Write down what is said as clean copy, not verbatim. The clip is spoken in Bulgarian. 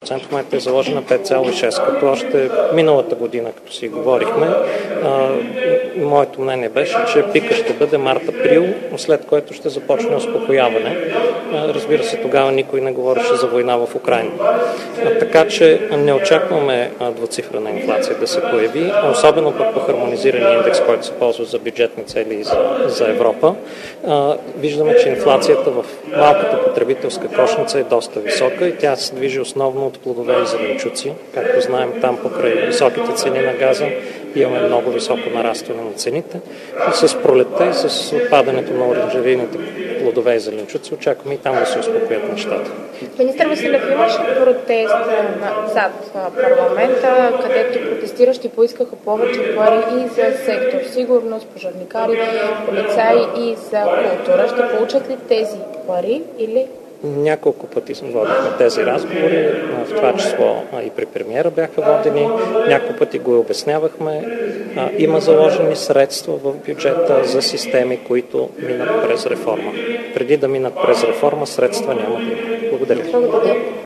2%, в момента е заложена 5,6%, като още миналата година, като си говорихме, моето мнение беше, че пика ще бъде март-април, след което ще започне успокояване. Разбира се, тогава никой не говореше за война в Украйна. Така че не очакваме двуцифрена инфлация да се появи, особено пък по хармонизирания индекс, който се ползва за бюджетни цели и за Европа. Виждаме, че инфлацията в малката потребителска кошница е доста висока и тя се движи основно от плодове и зеленчуци. Както знаем, там покрай високите цени на газа имаме много високо нарастване на цените. И с пролетта и с отпадането на оранжерийните плодове и зеленчуци очакваме и там да се успокоят нещата. Министър Василев, имаше протест зад парламента, където протестиращи поискаха повече пари и за сектор сигурност, пожарникари, полицаи и за култура. Ще получат ли тези пари или? Няколко пъти водихме тези разговори, в това число и при премиера бяха водени, няколко пъти го обяснявахме. Има заложени средства в бюджета за системи, които минат през реформа. Преди да минат през реформа, средства няма да има. Благодаря.